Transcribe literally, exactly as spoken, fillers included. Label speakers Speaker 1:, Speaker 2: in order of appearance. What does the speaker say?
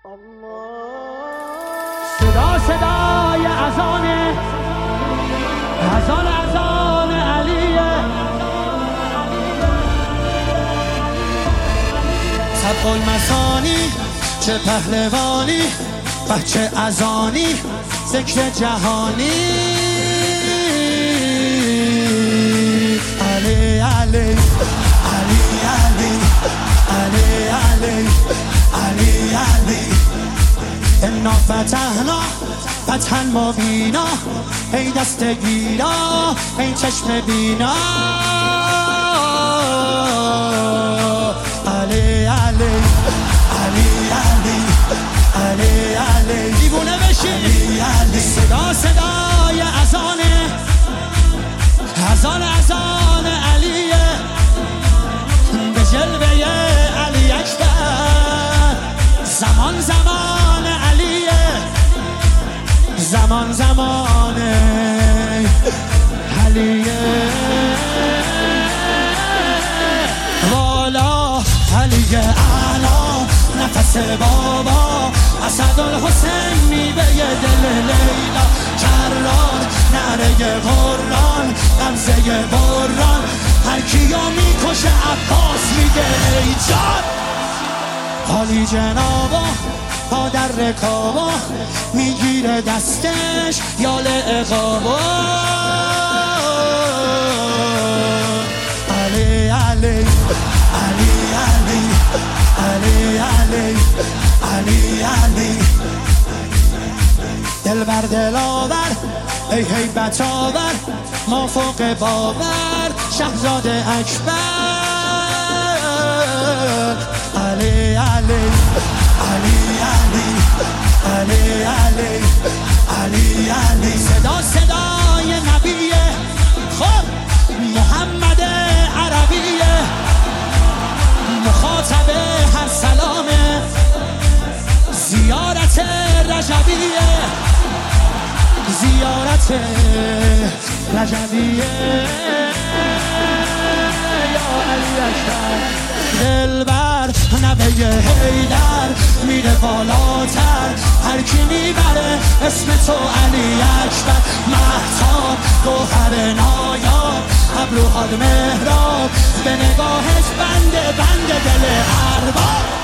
Speaker 1: صدا صدای اذان اذان اذان علیه، سبق المثانی چه پهلوانی، بچه اذانی ذکر جهانی. علی علی علی علی علی علی علی علی انا فتحنا فتحا مبینا، ای دست گیرا ای چشم بینا. علی علی علی علی علی علی دیوونه بشی. صدا صدای اذانه اذان اذان علیه، به جلوه علی اکبر. زمان زمان علیه، زمان زمان علیه. والا علی اعلا نفس بابا، اسدالحسین میوه دل لیلا. کرار نره قرآن غمزه بران، هر کیو میکشه عباس میگه ای جان. حالی جنابا پا در رکابا، میگیره دستش یال اقابا. علی علی علی علی علی علی علی علی دل بر دلاور ای هیبت آور، ما فوق باور شهزاده اکبر. علی علی علی علی علی علی علی علی صدا صدای نبیه، خب محمد عربیه، مخاطب هر سلامه، زیارت رجبیه، زیارت رجبیه. یا علی اکبر دلبر نوه حیدر میره بالاتر، هر کی میبره اسم تو علی اکبر. مهتاب گوهر نایاب ابروهات مهراب، به نگاهش بنده بنده دل ارباب.